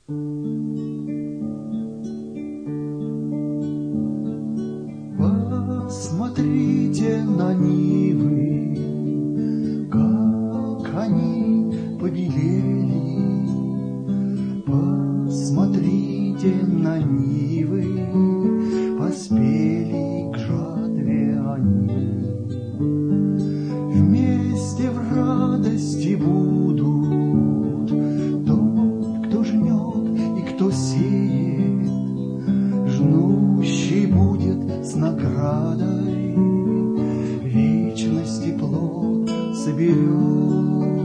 Посмотрите на нивы, как они побелели. Посмотрите на нивы, поспели к жатве они. Вместе в радости будут тот, кто жнет и кто сеет. Жнущий будет с наградой, вечности плод соберет.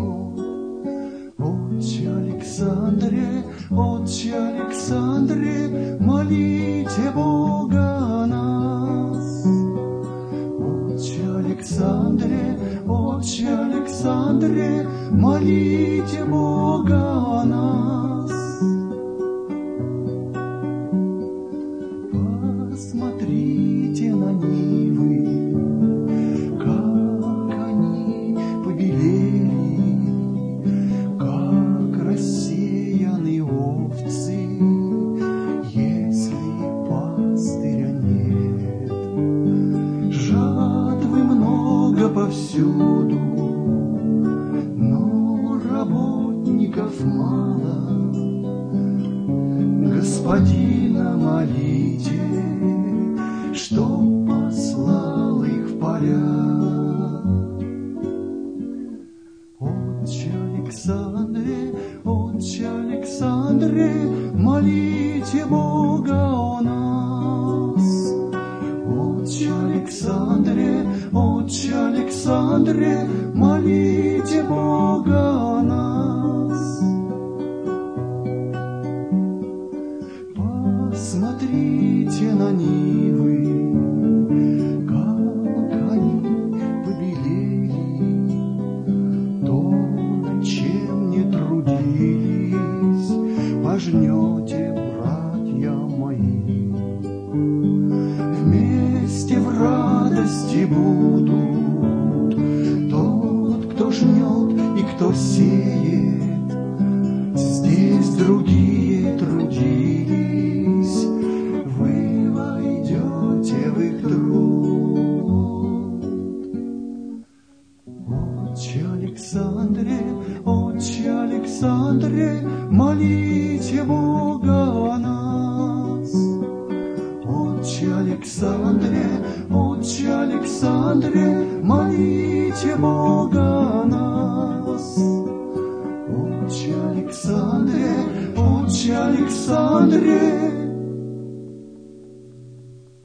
Отче Александре, Отче Александре, молите Бога о нас. Отче Александре, Отче Александре, молите Бога о нас. Посмотрите на нивы, как они побелели, как рассеяны овцы, если пастыря нет. Жатвы много повсюду, но работников мало. Господина молите, что послал их в поля. Отче Александре, Отче Александре, молите Бога о нас. Отче Александре, Отче Александре, молите Бога о нас. Посмотрите на нивы, как они побелели. То, над чем не трудились, пожнете, братья мои. Вместе в радости будут тот, кто жнет и кто сеет. Здесь другие трудились, вы войдете в их труд. Отче Александре, Отче Александре, молите Бога о нас. Отче Александре, Отче Александре, молите Бога о нас. Отче Александре, Отче Александре,